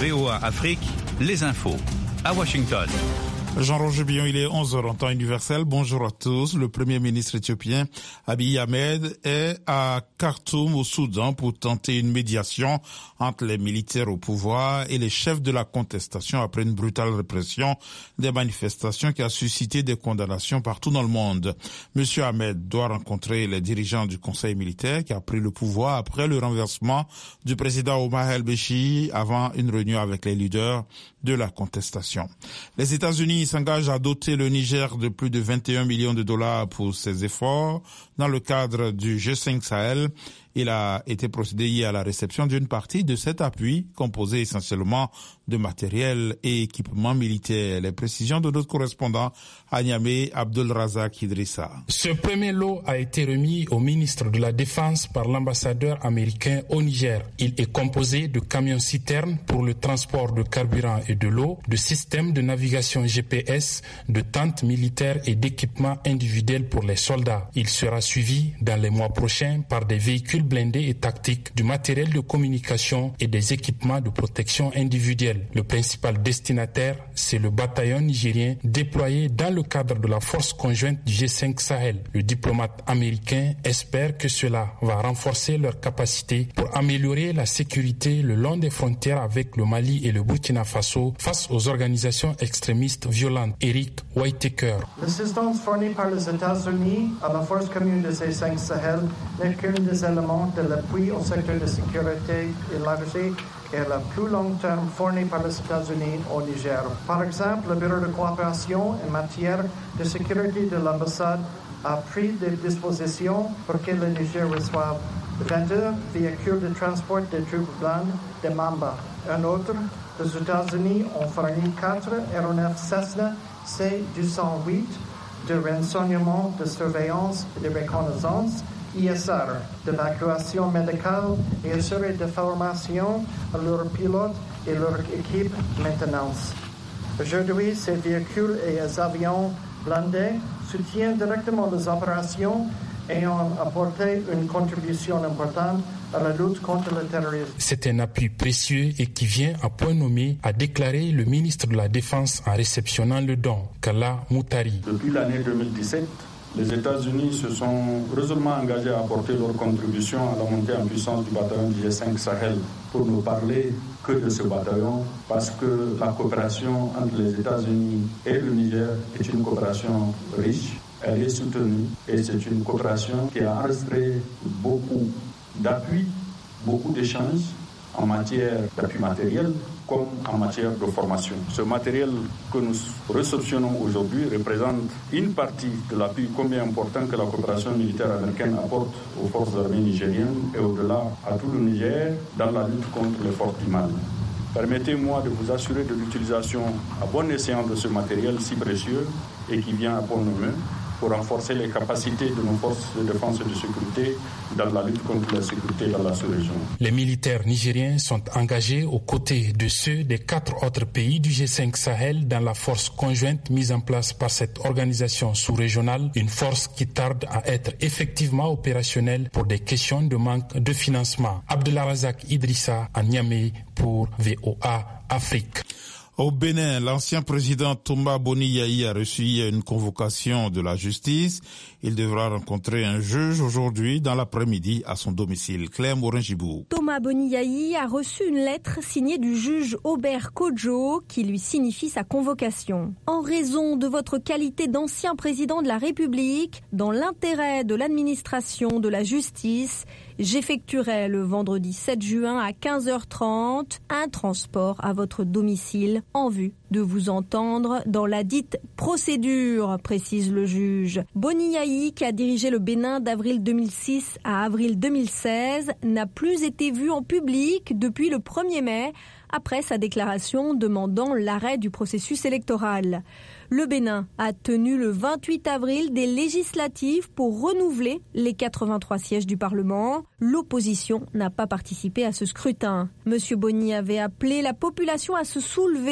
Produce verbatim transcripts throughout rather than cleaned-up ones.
V O A Afrique, les infos. À Washington. Jean-Roger Billon, il est onze heures en temps universel. Bonjour à tous. Le premier ministre éthiopien Abiy Ahmed est à Khartoum au Soudan pour tenter une médiation entre les militaires au pouvoir et les chefs de la contestation après une brutale répression des manifestations qui a suscité des condamnations partout dans le monde. Monsieur Ahmed doit rencontrer les dirigeants du conseil militaire qui a pris le pouvoir après le renversement du président Omar el-Béchir avant une réunion avec les leaders de la contestation. Les États-Unis s'engagent à doter le Niger de plus de vingt et un millions de dollars pour ses efforts dans le cadre du G cinq Sahel. Il a été procédé hier à la réception d'une partie de cet appui, composé essentiellement de matériel et équipements militaires. Les précisions de notre correspondant à Niamey, Abdul Razak Idrissa. Ce premier lot a été remis au ministre de la Défense par l'ambassadeur américain au Niger. Il est composé de camions-citernes pour le transport de carburant et de l'eau, de systèmes de navigation G P S, de tentes militaires et d'équipements individuels pour les soldats. Il sera suivi dans les mois prochains par des véhicules blindés et tactiques, du matériel de communication et des équipements de protection individuelle. Le principal destinataire, c'est le bataillon nigérien déployé dans le cadre de la force conjointe du G cinq Sahel. Le diplomate américain espère que cela va renforcer leurs capacités pour améliorer la sécurité le long des frontières avec le Mali et le Burkina Faso face aux organisations extrémistes violentes. Eric Whitaker. L'assistance fournie par les États-Unis à la force commune du G cinq Sahel n'est qu'un des éléments de l'appui au secteur de sécurité élargi et à la plus long terme fourni par les États-Unis au Niger. Par exemple, le Bureau de coopération en matière de sécurité de l'ambassade a pris des dispositions pour que le Niger reçoive vingt-deux véhicules de transport de troupes blanches de Mamba. Un autre, les États-Unis ont fourni quatre aéronefs Cessna C deux cent huit de renseignement, de surveillance et de reconnaissance I S R, d'évacuation médicale et assurer de formation à leurs pilotes et leur équipe de maintenance. Aujourd'hui, ces véhicules et les avions blindés soutiennent directement les opérations et ont apporté une contribution importante à la lutte contre le terrorisme. C'est un appui précieux et qui vient à point nommé, a déclaré le ministre de la Défense en réceptionnant le don, Kalla Moutari. Depuis l'année deux mille dix-sept, les États-Unis se sont résolument engagés à apporter leur contribution à la montée en puissance du bataillon du G cinq Sahel pour ne parler que de ce bataillon parce que la coopération entre les États-Unis et le Niger est une coopération riche, elle est soutenue et c'est une coopération qui a enregistré beaucoup d'appui, beaucoup d'échanges en matière d'appui matériel comme en matière de formation. Ce matériel que nous réceptionnons aujourd'hui représente une partie de l'appui combien important que la coopération militaire américaine apporte aux forces armées nigériennes et au-delà à tout le Niger dans la lutte contre les forces du mal. Permettez-moi de vous assurer de l'utilisation à bon escient de ce matériel si précieux et qui vient à bon moment pour renforcer les capacités de nos forces de défense et de sécurité dans la lutte contre la sécurité dans la sous-région. Les militaires nigériens sont engagés aux côtés de ceux des quatre autres pays du G cinq Sahel dans la force conjointe mise en place par cette organisation sous-régionale, une force qui tarde à être effectivement opérationnelle pour des questions de manque de financement. Abdullah Razak Idrissa à Niamey pour V O A Afrique. Au Bénin, l'ancien président Toumba Boni Yayi a reçu une convocation de la justice. Il devra rencontrer un juge aujourd'hui dans l'après-midi à son domicile. Claire Morin-Gibou. Toumba Boni Yayi a reçu une lettre signée du juge Aubert Kodjo qui lui signifie sa convocation. En raison de votre qualité d'ancien président de la République, dans l'intérêt de l'administration de la justice, j'effectuerai le vendredi sept juin à quinze heures trente un transport à votre domicile en vue de vous entendre dans la dite procédure, précise le juge. Boni Yayi, qui a dirigé le Bénin d'avril deux mille six à avril deux mille seize, n'a plus été vu en public depuis le premier mai, après sa déclaration demandant l'arrêt du processus électoral. Le Bénin a tenu le vingt-huit avril des législatives pour renouveler les quatre-vingt-trois sièges du Parlement. L'opposition n'a pas participé à ce scrutin. Monsieur Boni avait appelé la population à se soulever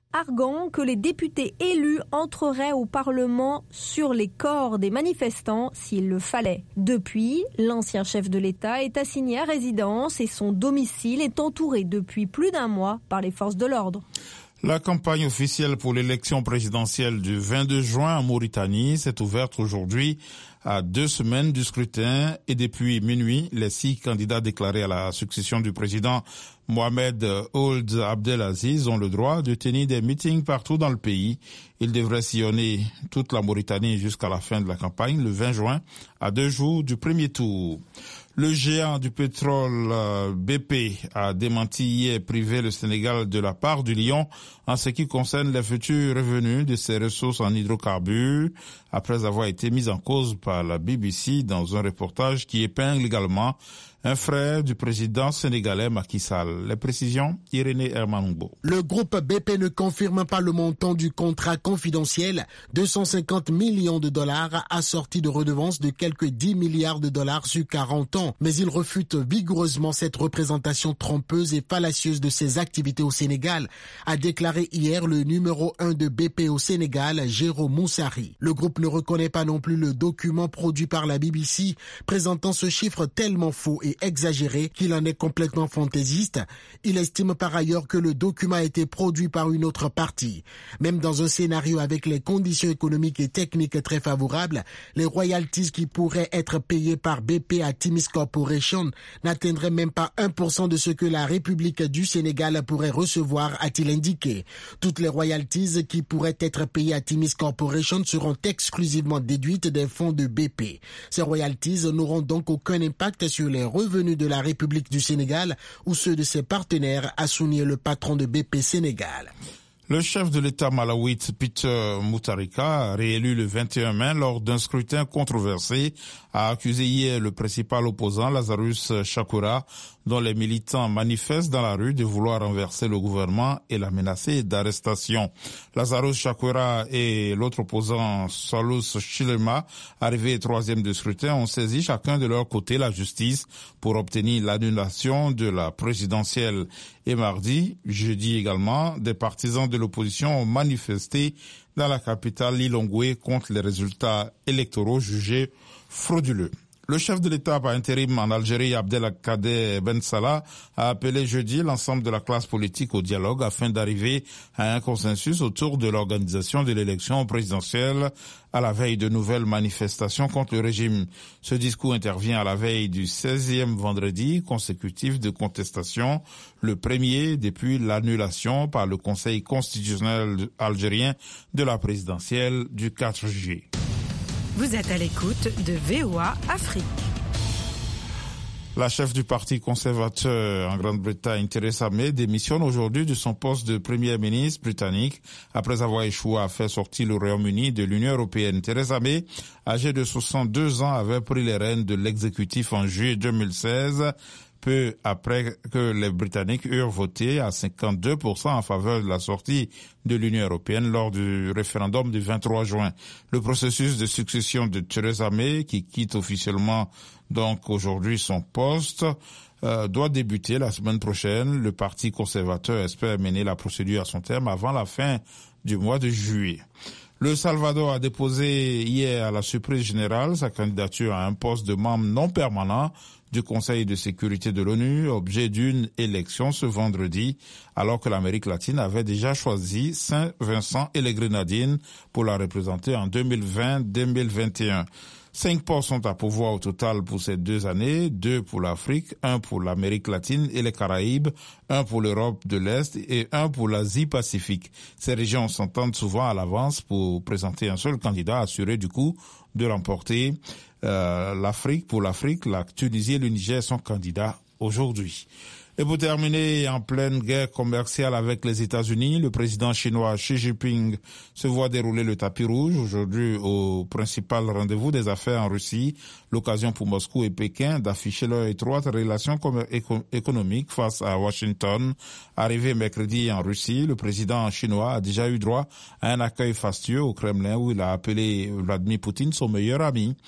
arguant que les députés élus entreraient au Parlement sur les corps des manifestants s'il le fallait. Depuis, l'ancien chef de l'État est assigné à résidence et son domicile est entouré depuis plus d'un mois par les forces de l'ordre. La campagne officielle pour l'élection présidentielle du vingt-deux juin en Mauritanie s'est ouverte aujourd'hui à deux semaines du scrutin et depuis minuit, les six candidats déclarés à la succession du président Mohamed Ould Abdelaziz ont le droit de tenir des meetings partout dans le pays. Ils devraient sillonner toute la Mauritanie jusqu'à la fin de la campagne le vingt juin, à deux jours du premier tour. Le géant du pétrole B P a démenti hier priver le Sénégal de la part du lion en ce qui concerne les futurs revenus de ses ressources en hydrocarbures, après avoir été mis en cause par la B B C dans un reportage qui épingle également un frère du président sénégalais Macky Sall. Les précisions, Irénée Hermanungbo. Le groupe B P ne confirme pas le montant du contrat confidentiel, deux cent cinquante millions de dollars assortis de redevances de quelques dix milliards de dollars sur quarante ans. Mais il refute vigoureusement cette représentation trompeuse et fallacieuse de ses activités au Sénégal, a déclaré hier le numéro un de B P au Sénégal, Jérôme Moussari. Le groupe ne reconnaît pas non plus le document produit par la B B C, présentant ce chiffre tellement faux et exagéré qu'il en est complètement fantaisiste. Il estime par ailleurs que le document a été produit par une autre partie. Même dans un scénario avec les conditions économiques et techniques très favorables, les royalties qui pourraient être payées par B P à Timis Corporation n'atteindraient même pas un pour cent de ce que la République du Sénégal pourrait recevoir, a-t-il indiqué. Toutes les royalties qui pourraient être payées à Timis Corporation seront exclusivement déduites des fonds de B P. Ces royalties n'auront donc aucun impact sur les revenus de la République du Sénégal ou ceux de ses partenaires, a souligné le patron de B P Sénégal. Le chef de l'État malawite, Peter Mutharika, réélu le vingt et un mai lors d'un scrutin controversé, a accusé hier le principal opposant, Lazarus Chakwera, dont les militants manifestent dans la rue, de vouloir renverser le gouvernement et la menacer d'arrestation. Lazarus Chakwera et l'autre opposant, Salus Chilema, arrivés troisième de scrutin, ont saisi chacun de leur côté la justice pour obtenir l'annulation de la présidentielle. Et mardi, jeudi également, des partisans de l'opposition ont manifesté dans la capitale Lilongwe contre les résultats électoraux jugés frauduleux. Le chef de l'État par intérim en Algérie, Abdelkader Ben Salah, a appelé jeudi l'ensemble de la classe politique au dialogue afin d'arriver à un consensus autour de l'organisation de l'élection présidentielle à la veille de nouvelles manifestations contre le régime. Ce discours intervient à la veille du seizième vendredi consécutif de contestation, le premier depuis l'annulation par le Conseil constitutionnel algérien de la présidentielle du quatre juillet. Vous êtes à l'écoute de V O A Afrique. La chef du parti conservateur en Grande-Bretagne, Theresa May, démissionne aujourd'hui de son poste de première ministre britannique après avoir échoué à faire sortir le Royaume-Uni de l'Union européenne. Theresa May, âgée de soixante-deux ans, avait pris les rênes de l'exécutif en juillet deux mille seize, peu après que les Britanniques eurent voté à cinquante-deux pour cent en faveur de la sortie de l'Union européenne lors du référendum du vingt-trois juin. Le processus de succession de Theresa May, qui quitte officiellement donc aujourd'hui son poste, euh, doit débuter la semaine prochaine. Le Parti conservateur espère mener la procédure à son terme avant la fin du mois de juillet. Le Salvador a déposé hier à la surprise générale sa candidature à un poste de membre non permanent du Conseil de sécurité de l'ONU, objet d'une élection ce vendredi, alors que l'Amérique latine avait déjà choisi Saint-Vincent et les Grenadines pour la représenter en deux mille vingt deux mille vingt et un. Cinq postes sont à pourvoir au total pour ces deux années, deux pour l'Afrique, un pour l'Amérique latine et les Caraïbes, un pour l'Europe de l'Est et un pour l'Asie-Pacifique. Ces régions s'entendent souvent à l'avance pour présenter un seul candidat assuré du coup de remporter euh, l'Afrique. Pour l'Afrique, la Tunisie et le Niger sont candidats aujourd'hui. Et pour terminer, en pleine guerre commerciale avec les États-Unis, le président chinois Xi Jinping se voit dérouler le tapis rouge aujourd'hui au principal rendez-vous des affaires en Russie. L'occasion pour Moscou et Pékin d'afficher leur étroite relation économique face à Washington. Arrivé mercredi en Russie, le président chinois a déjà eu droit à un accueil fastueux au Kremlin où il a appelé Vladimir Poutine son meilleur ami.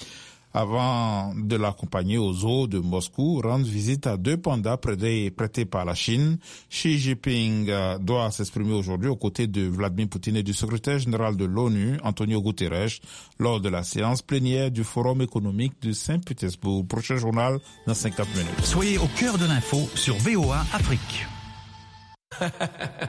avant de l'accompagner au zoo de Moscou, rendre visite à deux pandas prêtés, prêtés par la Chine. Xi Jinping doit s'exprimer aujourd'hui aux côtés de Vladimir Poutine et du secrétaire général de l'ONU, Antonio Guterres, lors de la séance plénière du Forum économique de Saint-Pétersbourg. Prochain journal dans cinquante minutes. Soyez au cœur de l'info sur V O A Afrique.